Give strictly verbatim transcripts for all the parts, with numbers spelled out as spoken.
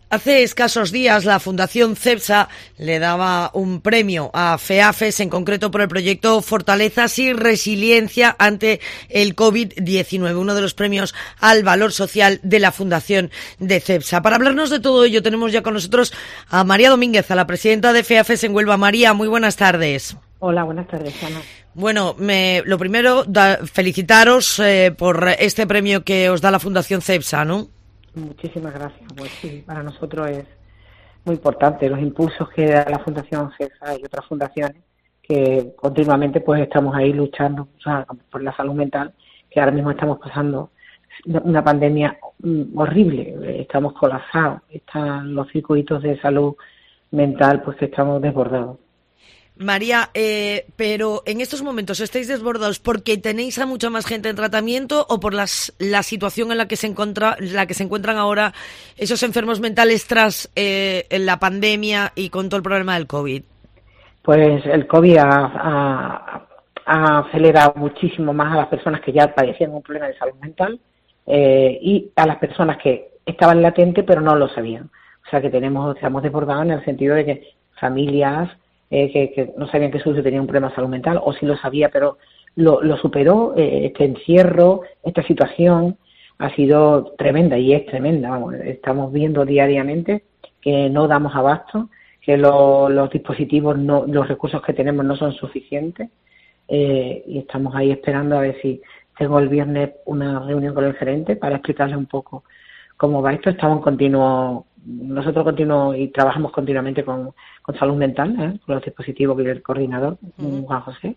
Hace escasos días la Fundación CEPSA le daba un premio a FEAFES, en concreto por el proyecto Fortalezas y Resiliencia ante el COVID diecinueve, uno de los premios al valor social de la Fundación de CEPSA. Para hablarnos de todo ello tenemos ya con nosotros a María Domínguez, a la presidenta de FEAFES en Huelva. María, muy buenas tardes. Hola, buenas tardes, Ana. Bueno, me, lo primero, da, felicitaros eh, por este premio que os da la Fundación CEPSA, ¿no? Muchísimas gracias. Pues sí, para nosotros es muy importante los impulsos que da la Fundación CEPSA y otras fundaciones que continuamente pues estamos ahí luchando, o sea, por la salud mental, que ahora mismo estamos pasando una pandemia horrible, estamos colapsados, están los circuitos de salud mental pues que estamos desbordados. María, eh, pero en estos momentos estáis desbordados porque tenéis a mucha más gente en tratamiento o por las, la situación en la que se encuentra, la que se encuentran ahora esos enfermos mentales tras eh, la pandemia y con todo el problema del COVID. Pues el COVID ha, ha, ha acelerado muchísimo más a las personas que ya padecían un problema de salud mental eh, y a las personas que estaban latentes pero no lo sabían. O sea que tenemos, estamos desbordados en el sentido de que familias Eh, que, que no sabían que su hijo tenía un problema de salud mental, o sí lo sabía, pero lo, lo superó. Eh, este encierro, esta situación ha sido tremenda, y es tremenda, vamos, estamos viendo diariamente que no damos abasto, que lo, los dispositivos, no, los recursos que tenemos no son suficientes, eh, y estamos ahí esperando a ver si tengo el viernes una reunión con el gerente para explicarle un poco cómo va esto. Estamos en continuo, nosotros continuo y trabajamos continuamente con, con salud mental, ¿eh? Con los dispositivos que el coordinador, uh-huh. Juan José,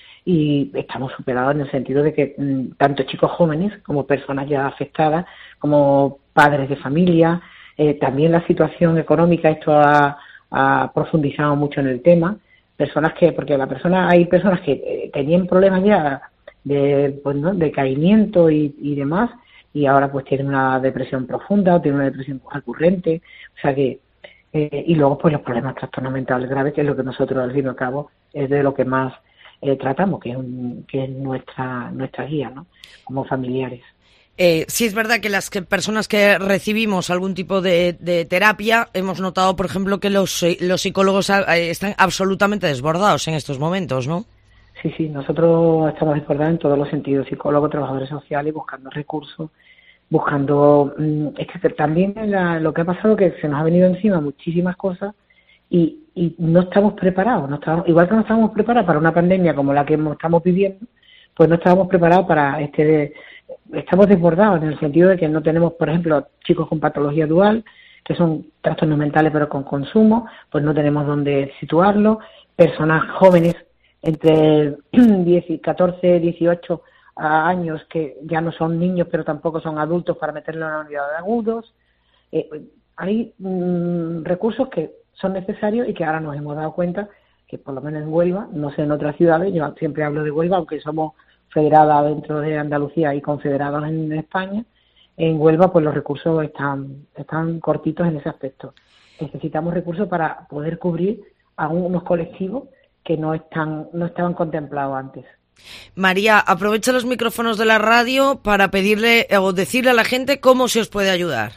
y estamos superados en el sentido de que m, tanto chicos jóvenes como personas ya afectadas, como padres de familia, eh, también la situación económica, esto ha, ha profundizado mucho en el tema, personas que, porque la persona, hay personas que eh, tenían problemas ya de, pues, ¿no? de caimiento y, y demás, y ahora pues tienen una depresión profunda o tienen una depresión recurrente, o sea que eh, y luego pues los problemas trastornos mentales graves, que es lo que nosotros al fin y al cabo es de lo que más eh, tratamos, que es, un, que es nuestra nuestra guía, ¿no? Como familiares. Eh, sí es verdad que las que, personas que recibimos algún tipo de, de terapia, hemos notado, por ejemplo, que los, los psicólogos eh, están absolutamente desbordados en estos momentos, ¿no? Sí, sí, nosotros estamos desbordados en todos los sentidos, psicólogos, trabajadores sociales, buscando recursos, buscando, es que también la, lo que ha pasado que se nos ha venido encima muchísimas cosas y, y no estamos preparados, no estamos, igual que no estamos preparados para una pandemia como la que estamos viviendo, pues no estábamos preparados para este, estamos desbordados en el sentido de que no tenemos, por ejemplo, chicos con patología dual, que son trastornos mentales pero con consumo, pues no tenemos dónde situarlos, personas jóvenes entre diez, catorce, dieciocho años que ya no son niños pero tampoco son adultos para meterlo en la unidad de agudos. Eh, hay mmm, recursos que son necesarios y que ahora nos hemos dado cuenta que por lo menos en Huelva, no sé en otras ciudades, yo siempre hablo de Huelva aunque somos federadas dentro de Andalucía y confederados en España, en Huelva pues los recursos están, están cortitos en ese aspecto. Necesitamos recursos para poder cubrir a unos colectivos que no están, no estaban contemplados antes. María, aprovecha los micrófonos de la radio para pedirle o decirle a la gente cómo se os puede ayudar.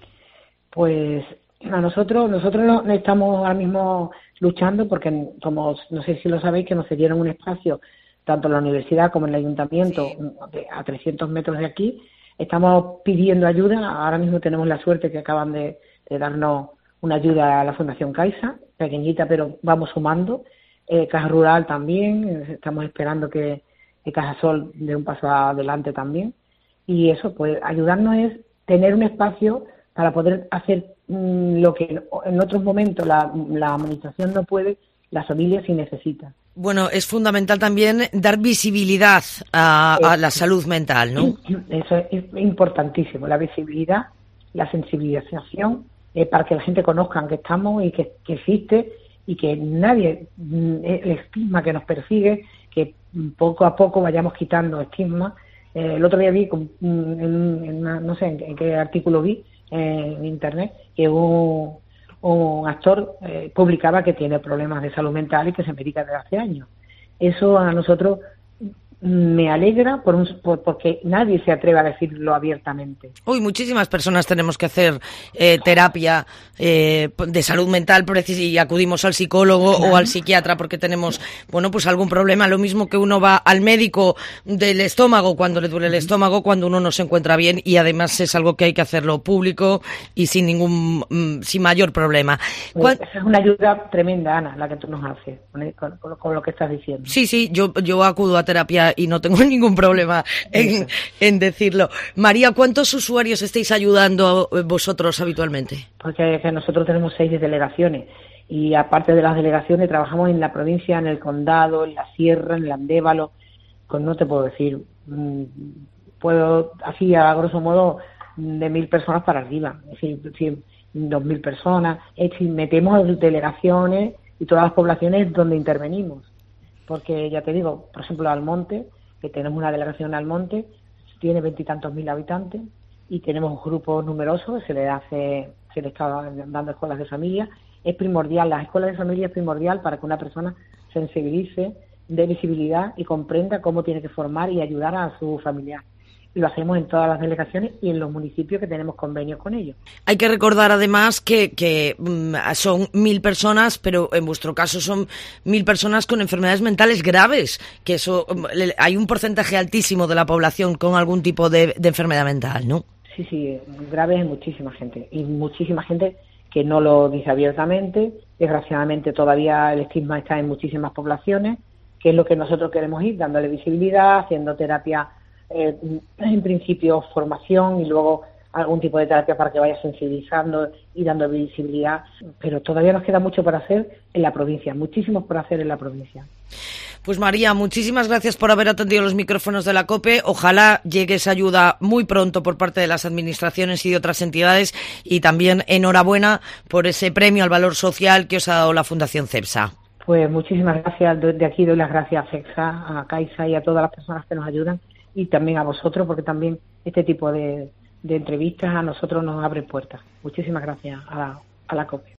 Pues a nosotros, nosotros no, no estamos ahora mismo luchando porque, como no sé si lo sabéis, que nos cedieron un espacio tanto en la universidad como en el ayuntamiento a trescientos metros de aquí. Estamos pidiendo ayuda. Ahora mismo tenemos la suerte que acaban de, de darnos una ayuda a la Fundación Caixa, pequeñita, pero vamos sumando. Eh, Caja Rural también, estamos esperando que, que Cajasol dé un paso adelante también. Y eso, pues ayudarnos es tener un espacio para poder hacer mmm, lo que en otros momentos la, la administración no puede, la familia sí necesita. Bueno, es fundamental también dar visibilidad a, a la salud mental, ¿no? Eso es, es importantísimo, la visibilidad, la sensibilización, eh, para que la gente conozca que estamos y que, que existe, y que nadie, el estigma que nos persigue, que poco a poco vayamos quitando estigma. Eh, el otro día vi, en, en una, no sé en qué artículo vi eh, en internet, que un, un actor eh, publicaba que tiene problemas de salud mental y que se medica desde hace años. Eso a nosotros me alegra por un, por, porque nadie se atreve a decirlo abiertamente. Uy, muchísimas personas tenemos que hacer eh, terapia eh, de salud mental y acudimos al psicólogo claro. o al psiquiatra porque tenemos, bueno, pues algún problema. Lo mismo que uno va al médico del estómago cuando le duele el estómago, cuando uno no se encuentra bien, y además es algo que hay que hacerlo público y sin ningún, sin mayor problema. Pues esa es una ayuda tremenda, Ana, la que tú nos haces con, con, con lo que estás diciendo. Sí, sí, yo, yo acudo a terapia y no tengo ningún problema en, en decirlo. María, ¿cuántos usuarios estáis ayudando vosotros habitualmente? Porque que nosotros tenemos seis delegaciones y aparte de las delegaciones trabajamos en la provincia, en el condado, en la sierra, en el Andévalo. Pues no te puedo decir, puedo así a grosso modo de mil personas para arriba, es decir, dos mil personas. Es decir, metemos delegaciones y todas las poblaciones donde intervenimos. Porque ya te digo, por ejemplo, Almonte, que tenemos una delegación en Almonte, tiene veintitantos mil habitantes y tenemos un grupo numeroso, se le hace, se le está dando escuelas de familia. Es primordial, las escuelas de familia es primordial para que una persona sensibilice, dé visibilidad y comprenda cómo tiene que formar y ayudar a su familiar. Y lo hacemos en todas las delegaciones y en los municipios que tenemos convenios con ellos. Hay que recordar además que, que um, son mil personas, pero en vuestro caso son mil personas con enfermedades mentales graves, que eso um, hay un porcentaje altísimo de la población con algún tipo de, de enfermedad mental, ¿no? Sí, sí, graves es muchísima gente y muchísima gente que no lo dice abiertamente. Desgraciadamente todavía el estigma está en muchísimas poblaciones, que es lo que nosotros queremos ir, dándole visibilidad, haciendo terapia. Eh, en principio formación y luego algún tipo de terapia para que vaya sensibilizando y dando visibilidad, pero todavía nos queda mucho por hacer en la provincia, muchísimo por hacer en la provincia. Pues María, muchísimas gracias por haber atendido los micrófonos de la COPE. Ojalá llegue esa ayuda muy pronto por parte de las administraciones y de otras entidades, y también enhorabuena por ese premio al valor social que os ha dado la Fundación CEPSA. Pues muchísimas gracias, de aquí doy las gracias a CEPSA, a CAISA y a todas las personas que nos ayudan, y también a vosotros, porque también este tipo de, de entrevistas a nosotros nos abre puertas. Muchísimas gracias a la, a la COPE.